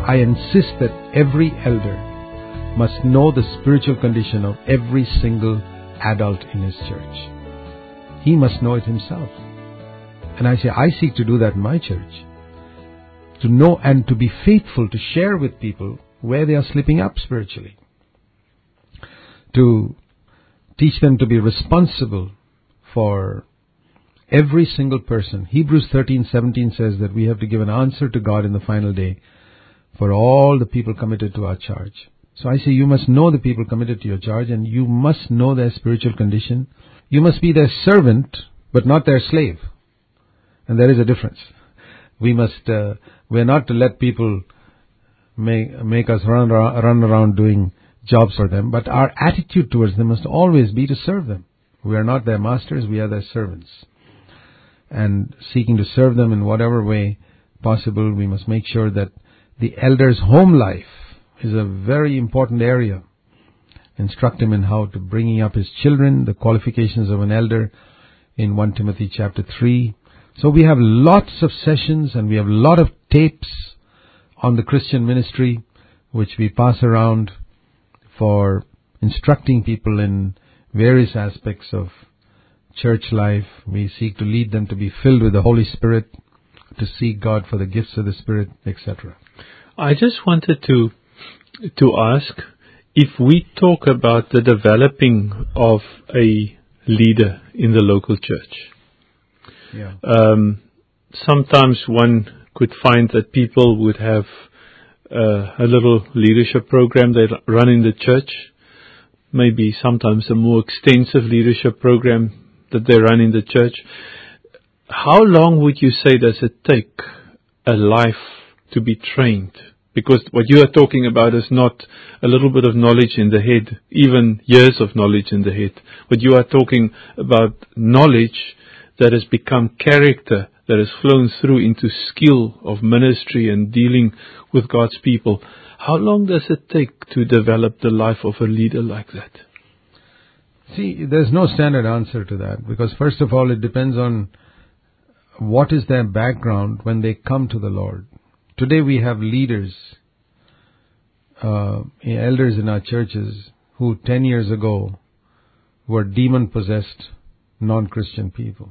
I insist that every elder must know the spiritual condition of every single adult in his church. He must know it himself. And I say, I seek to do that in my church. To know and to be faithful to share with people where they are slipping up spiritually. To teach them to be responsible for every single person. Hebrews 13:17 says that we have to give an answer to God in the final day for all the people committed to our charge. So I say you must know the people committed to your charge, and you must know their spiritual condition. You must be their servant, but not their slave. And there is a difference. We are not to let people make us run around doing jobs for them, but our attitude towards them must always be to serve them. We are not their masters, we are their servants. And seeking to serve them in whatever way possible, we must make sure that the elder's home life is a very important area. Instruct him in how to bringing up his children, the qualifications of an elder in 1 Timothy chapter 3. So we have lots of sessions and we have a lot of tapes on the Christian ministry which we pass around for instructing people in various aspects of church life. We seek to lead them to be filled with the Holy Spirit, to seek God for the gifts of the Spirit, etc. I just wanted to ask, if we talk about the developing of a leader in the local church, sometimes one could find that people would have a little leadership program they run in the church, maybe sometimes a more extensive leadership program that they run in the church. How long would you say does it take a life to be trained? Because what you are talking about is not a little bit of knowledge in the head, even years of knowledge in the head. But you are talking about knowledge that has become character, that has flown through into skill of ministry and dealing with God's people. How long does it take to develop the life of a leader like that? See, there's no standard answer to that, because first of all, it depends on what is their background when they come to the Lord. Today we have leaders, elders in our churches who 10 years ago were demon-possessed non-Christian people.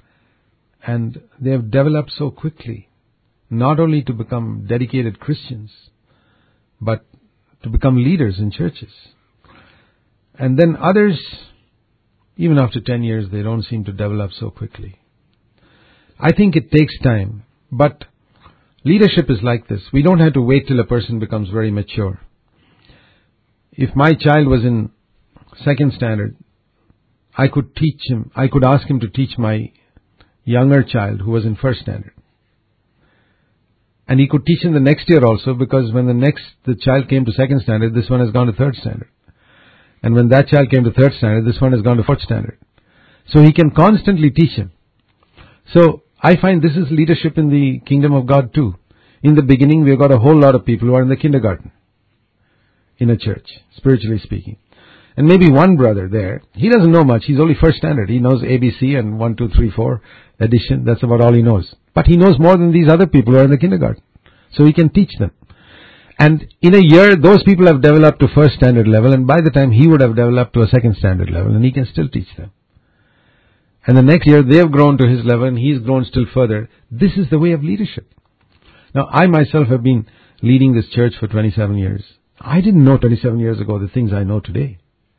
And they have developed so quickly, not only to become dedicated Christians, but to become leaders in churches. And then others, even after 10 years, they don't seem to develop so quickly. I think it takes time, but leadership is like this. We don't have to wait till a person becomes very mature. If my child was in second standard, I could ask him to teach my younger child who was in first standard. And he could teach him the next year also, because when the child came to second standard, this one has gone to third standard. And when that child came to third standard, this one has gone to fourth standard. So he can constantly teach him. So I find this is leadership in the kingdom of God too. In the beginning, we've got a whole lot of people who are in the kindergarten in a church, spiritually speaking. And maybe one brother there, he doesn't know much. He's only first standard. He knows ABC and 1, 2, 3, 4 addition. That's about all he knows. But he knows more than these other people who are in the kindergarten. So he can teach them. And in a year, those people have developed to first standard level, and by the time he would have developed to a second standard level, and he can still teach them. And the next year, they have grown to his level, and he's grown still further. This is the way of leadership. Now, I myself have been leading this church for 27 years. I didn't know 27 years ago the things I know today.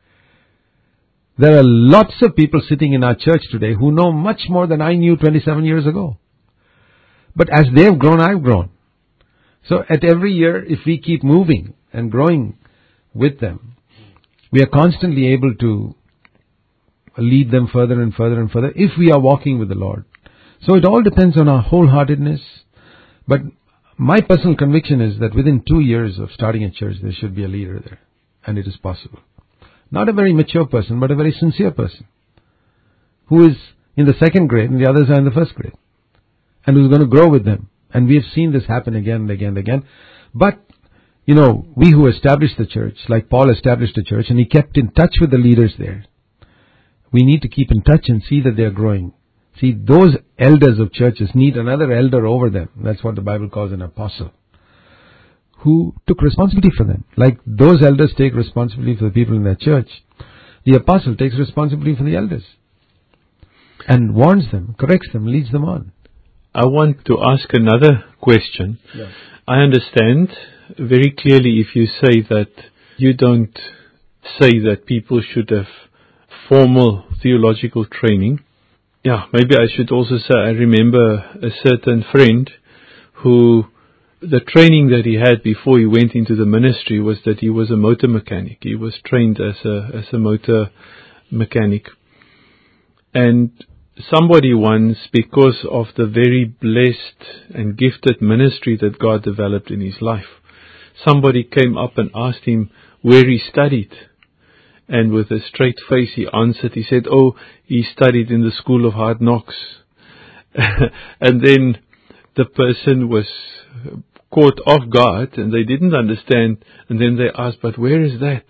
There are lots of people sitting in our church today who know much more than I knew 27 years ago. But as they've grown, I've grown. So at every year, if we keep moving and growing with them, we are constantly able to lead them further and further and further if we are walking with the Lord. So it all depends on our wholeheartedness. But my personal conviction is that within 2 years of starting a church, there should be a leader there. And it is possible. Not a very mature person, but a very sincere person who is in the second grade and the others are in the first grade, and who's going to grow with them. And we have seen this happen again and again and again. But, we who established the church, like Paul established the church, and he kept in touch with the leaders there. We need to keep in touch and see that they're growing. See, those elders of churches need another elder over them. That's what the Bible calls an apostle, who took responsibility for them. Like those elders take responsibility for the people in their church, the apostle takes responsibility for the elders and warns them, corrects them, leads them on. I want to ask another question. Yeah. I understand very clearly if you say that you don't say that people should have formal theological training. Yeah, maybe I should also say I remember a certain friend who the training that he had before he went into the ministry was that he was a motor mechanic. He was trained as a motor mechanic. And somebody once, because of the very blessed and gifted ministry that God developed in his life, somebody came up and asked him where he studied. And with a straight face he answered, he said, "Oh, he studied in the school of hard knocks." And then the person was caught off guard and they didn't understand. And then they asked, "But where is that?"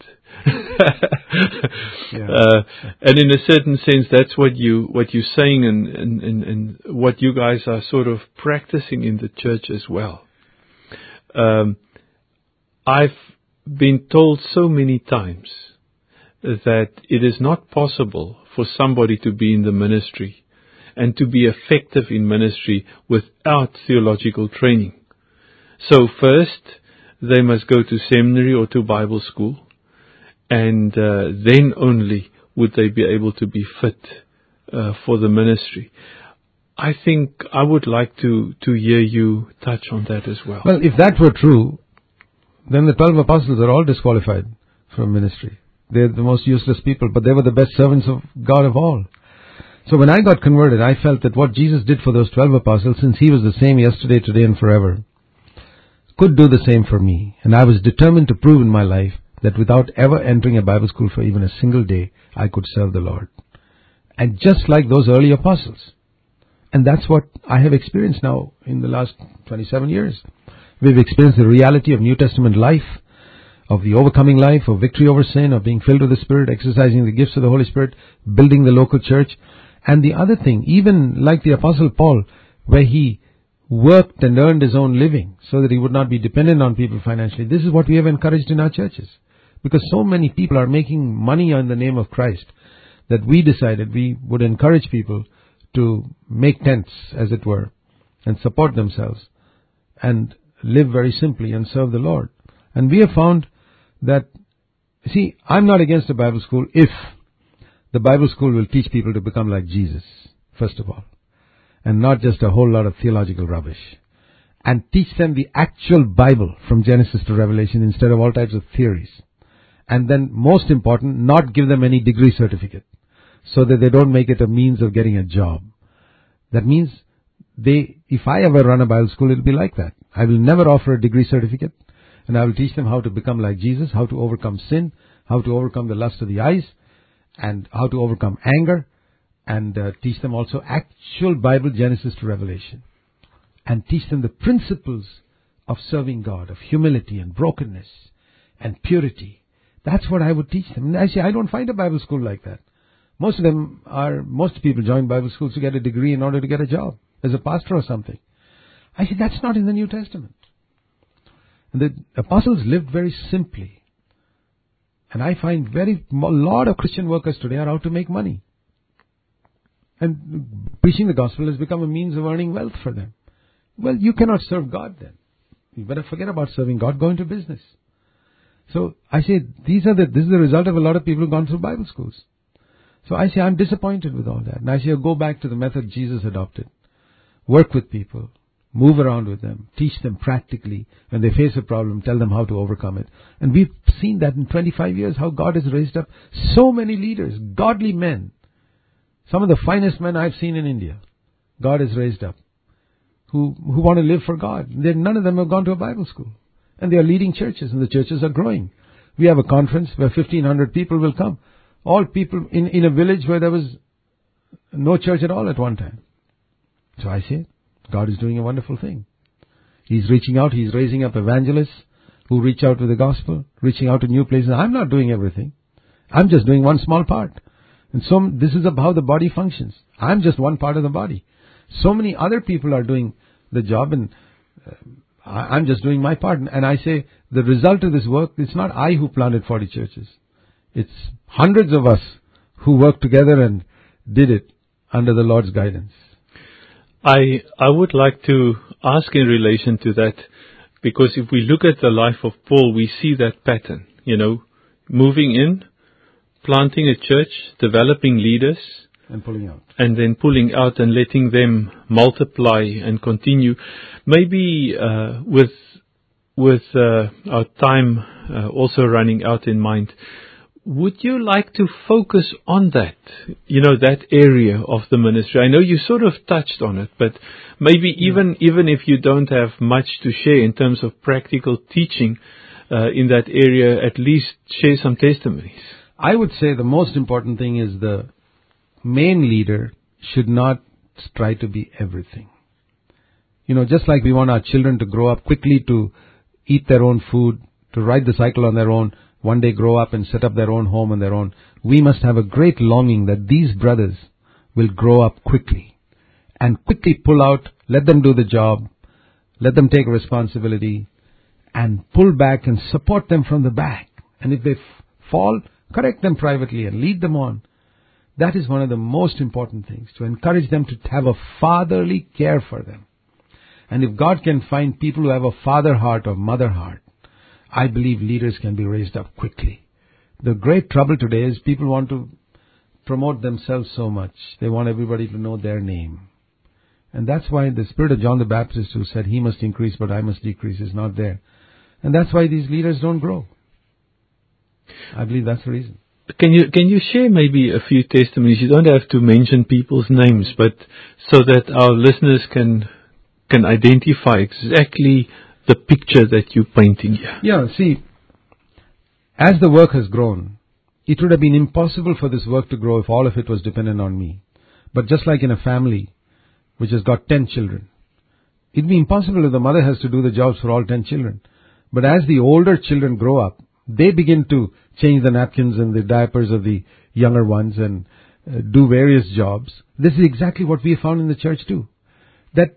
And in a certain sense, that's what you're saying and what you guys are sort of practicing in the church as well. I've been told so many times that it is not possible for somebody to be in the ministry and to be effective in ministry without theological training. So first, they must go to seminary or to Bible school, and then only would they be able to be fit for the ministry. I think I would like to hear you touch on that as well. Well, if that were true, then the 12 apostles are all disqualified from ministry. They're the most useless people, but they were the best servants of God of all. So when I got converted, I felt that what Jesus did for those 12 apostles, since He was the same yesterday, today, and forever, could do the same for me. And I was determined to prove in my life that without ever entering a Bible school for even a single day, I could serve the Lord. And just like those early apostles. And that's what I have experienced now in the last 27 years. We've experienced the reality of New Testament life, of the overcoming life, of victory over sin, of being filled with the Spirit, exercising the gifts of the Holy Spirit, building the local church. And the other thing, even like the Apostle Paul, where he worked and earned his own living so that he would not be dependent on people financially. This is what we have encouraged in our churches. Because so many people are making money in the name of Christ that we decided we would encourage people to make tents, as it were, and support themselves and live very simply and serve the Lord. And we have found that, see, I'm not against a Bible school if the Bible school will teach people to become like Jesus, first of all, and not just a whole lot of theological rubbish, and teach them the actual Bible from Genesis to Revelation instead of all types of theories. And then, most important, not give them any degree certificate so that they don't make it a means of getting a job. That means if I ever run a Bible school, it'll be like that. I will never offer a degree certificate, and I will teach them how to become like Jesus, how to overcome sin, how to overcome the lust of the eyes, and how to overcome anger, and teach them also actual Bible, Genesis to Revelation, and teach them the principles of serving God, of humility and brokenness and purity. That's what I would teach them. And actually, I don't find a Bible school like that. Most people join Bible schools to get a degree in order to get a job as a pastor or something. I say that's not in the New Testament. And the apostles lived very simply. And I find a lot of Christian workers today are out to make money. And preaching the gospel has become a means of earning wealth for them. Well, you cannot serve God then. You better forget about serving God, go into business. So I say this is the result of a lot of people who've gone through Bible schools. So I say I'm disappointed with all that. And I say go back to the method Jesus adopted. Work with people. Move around with them. Teach them practically. When they face a problem, tell them how to overcome it. And we've seen that in 25 years, how God has raised up so many leaders, godly men. Some of the finest men I've seen in India, God has raised up, who want to live for God. None of them have gone to a Bible school. And they are leading churches, and the churches are growing. We have a conference where 1,500 people will come. All people in a village where there was no church at all at one time. So I say, God is doing a wonderful thing. He's reaching out. He's raising up evangelists who reach out with the gospel, reaching out to new places. I'm not doing everything. I'm just doing one small part. And so this is how the body functions. I'm just one part of the body. So many other people are doing the job, and I'm just doing my part. And I say, the result of this work, it's not I who planted 40 churches. It's hundreds of us who worked together and did it under the Lord's guidance. I would like to ask in relation to that, because if we look at the life of Paul, we see that pattern, moving in, planting a church, developing leaders, And pulling out. and then pulling out and letting them multiply and continue. Maybe with our time also running out in mind, would you like to focus on that, that area of the ministry? I know you sort of touched on it, but maybe even if you don't have much to share in terms of practical teaching in that area, at least share some testimonies. I would say the most important thing is the main leader should not try to be everything. Just like we want our children to grow up quickly, to eat their own food, to ride the cycle on their own, one day grow up and set up their own home on their own, we must have a great longing that these brothers will grow up quickly and quickly pull out, let them do the job, let them take responsibility, and pull back and support them from the back. And if they fall, correct them privately and lead them on. That is one of the most important things, to encourage them to have a fatherly care for them. And if God can find people who have a father heart or mother heart, I believe leaders can be raised up quickly. The great trouble today is people want to promote themselves so much. They want everybody to know their name. And that's why the spirit of John the Baptist, who said, "He must increase, but I must decrease," is not there. And that's why these leaders don't grow. I believe that's the reason. Can you share maybe a few testimonies? You don't have to mention people's names, but so that our listeners can identify exactly the picture that you're painting here. Yeah, see, as the work has grown, it would have been impossible for this work to grow if all of it was dependent on me. But just like in a family which has got 10 children, it'd be impossible if the mother has to do the jobs for all 10 children. But as the older children grow up, they begin to change the napkins and the diapers of the younger ones and do various jobs. This is exactly what we have found in the church too. That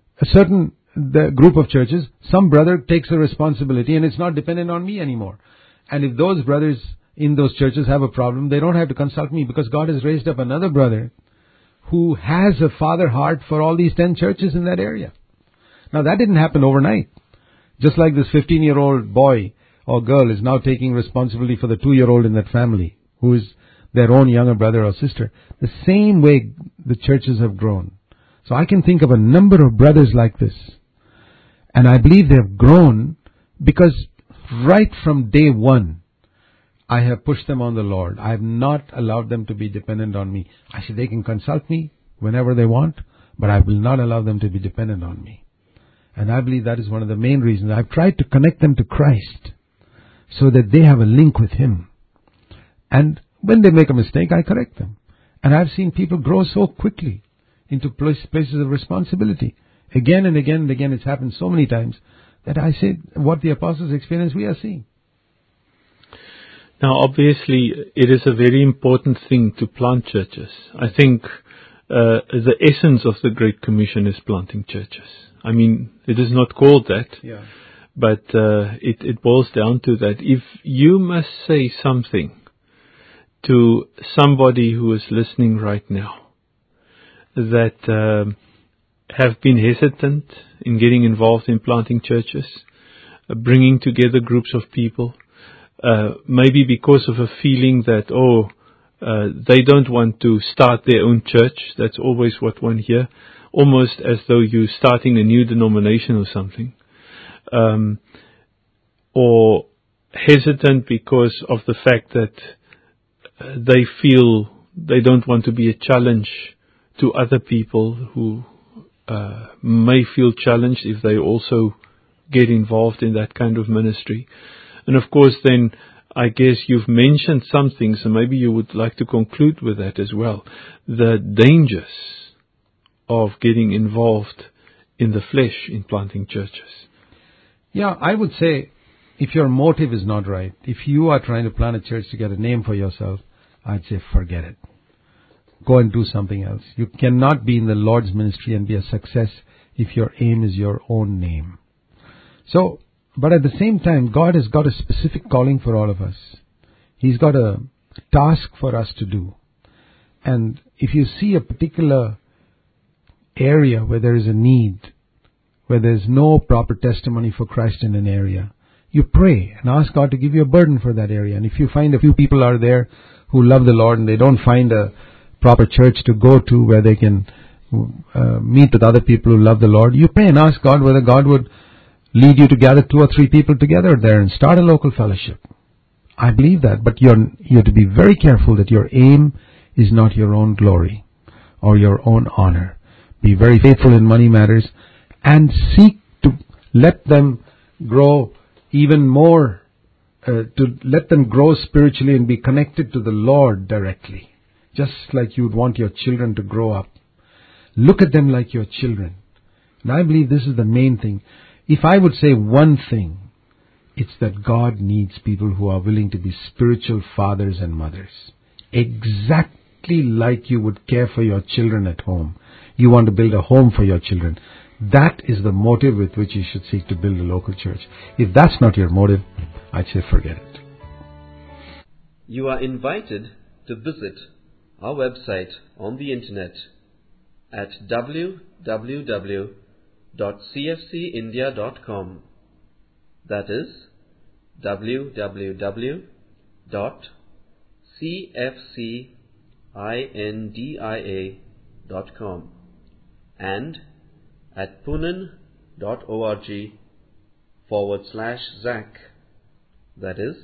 the group of churches, some brother takes a responsibility and it's not dependent on me anymore. And if those brothers in those churches have a problem, they don't have to consult me, because God has raised up another brother who has a father heart for all these 10 churches in that area. Now that didn't happen overnight. Just like this 15-year-old boy or girl is now taking responsibility for the 2-year-old in that family, who is their own younger brother or sister. The same way the churches have grown. So I can think of a number of brothers like this. And I believe they have grown because right from day one, I have pushed them on the Lord. I have not allowed them to be dependent on me. I said they can consult me whenever they want, but I will not allow them to be dependent on me. And I believe that is one of the main reasons. I've tried to connect them to Christ so that they have a link with Him. And when they make a mistake, I correct them. And I've seen people grow so quickly into places of responsibility. Again and again and again, it's happened so many times that I say what the apostles experienced, we are seeing. Now, obviously, it is a very important thing to plant churches. I think the essence of the Great Commission is planting churches. I mean, it is not called that, but it boils down to that. If you must say something to somebody who is listening right now that have been hesitant in getting involved in planting churches, bringing together groups of people, maybe because of a feeling that, they don't want to start their own church. That's always what one hears, almost as though you're starting a new denomination or something. Or hesitant because of the fact that they feel they don't want to be a challenge to other people who may feel challenged if they also get involved in that kind of ministry. And of course then, I guess you've mentioned some things, and maybe you would like to conclude with that as well. The dangers of getting involved in the flesh in planting churches. Yeah, I would say if your motive is not right, if you are trying to plant a church to get a name for yourself, I'd say forget it. Go and do something else. You cannot be in the Lord's ministry and be a success if your aim is your own name. So, but at the same time, God has got a specific calling for all of us. He's got a task for us to do. And if you see a particular area where there is a need, where there is no proper testimony for Christ in an area, you pray and ask God to give you a burden for that area. And if you find a few people are there who love the Lord and they don't find a proper church to go to where they can meet with other people who love the Lord, you pray and ask God whether God would lead you to gather 2 or 3 people together there and start a local fellowship. I believe that, but you're to be very careful that your aim is not your own glory or your own honor. Be very faithful in money matters and seek to let them grow even more, to let them grow spiritually and be connected to the Lord directly, just like you would want your children to grow up. Look at them like your children. And I believe this is the main thing. If I would say one thing, it's that God needs people who are willing to be spiritual fathers and mothers. Exactly like you would care for your children at home. You want to build a home for your children. That is the motive with which you should seek to build a local church. If that's not your motive, I'd say forget it. You are invited to visit our website on the internet at www.cfcindia.com. That is www.cfcindia.com, and at poonen.org/Zach. That is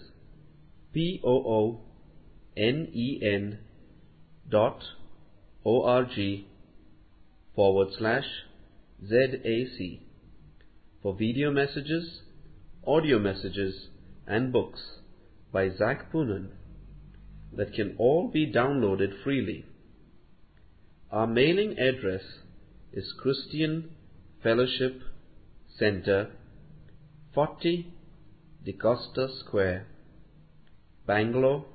POONEN.org/ZAC for video messages, audio messages, and books by Zach Poonen that can all be downloaded freely. Our mailing address is Christian Fellowship Center, 40 DeCosta Square, Bangalore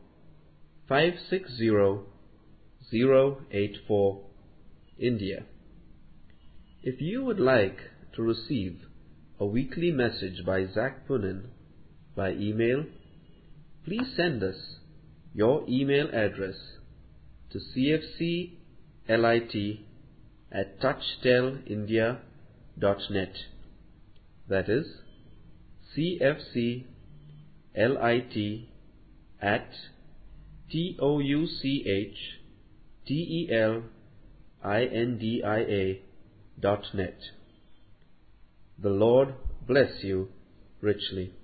560084, India. If you would like to receive a weekly message by Zach Poonen by email, please send us your email address to cfclit@touchstelindia.net. That is cfclit@touchstelindia.net. The Lord bless you richly.